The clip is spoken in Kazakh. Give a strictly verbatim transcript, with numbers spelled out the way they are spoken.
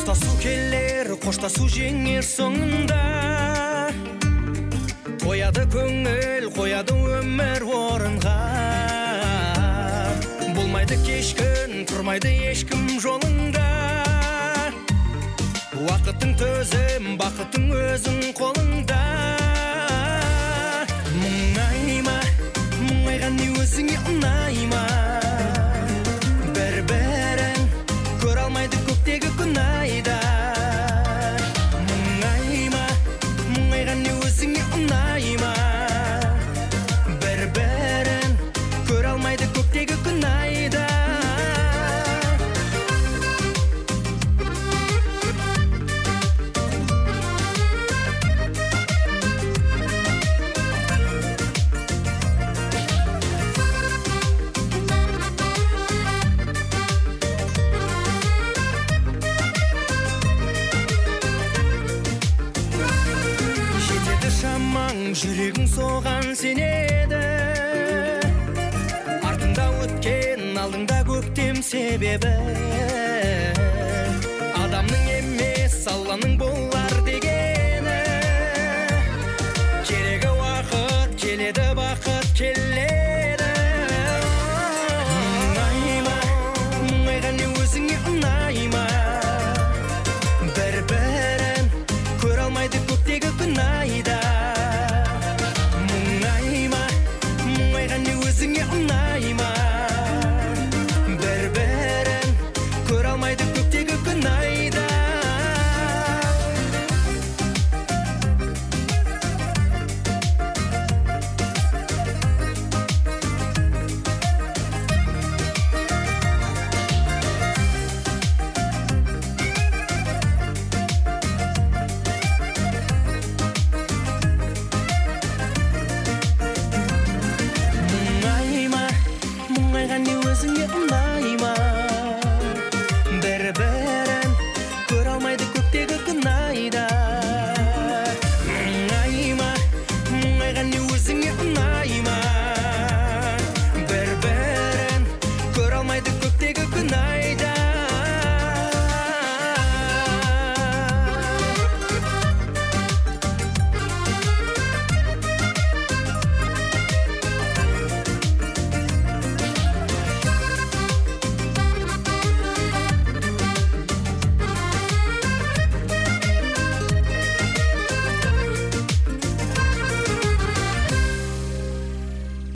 достасу келер, қоштасу жеңер соңында. Қояды көңіл, қояды өмір орынға. Болмайды кешкін, тұрмайды ешкім жолында. Уақыттың төзім, бақыттың өзің қолыңда. Мұңайма, мұңайған не өзіңе ұнайма. Бір-бірін көр алмайды көктегі күн айда. Мұңайма, мұңайған не өзіңе ұнайма. Бір-бірін көр алмайды көктегі күн айда. Жүрегің соған сенеді, артыңда өткен, алдыңда көктем себебі. Адамның емес, Алланың болар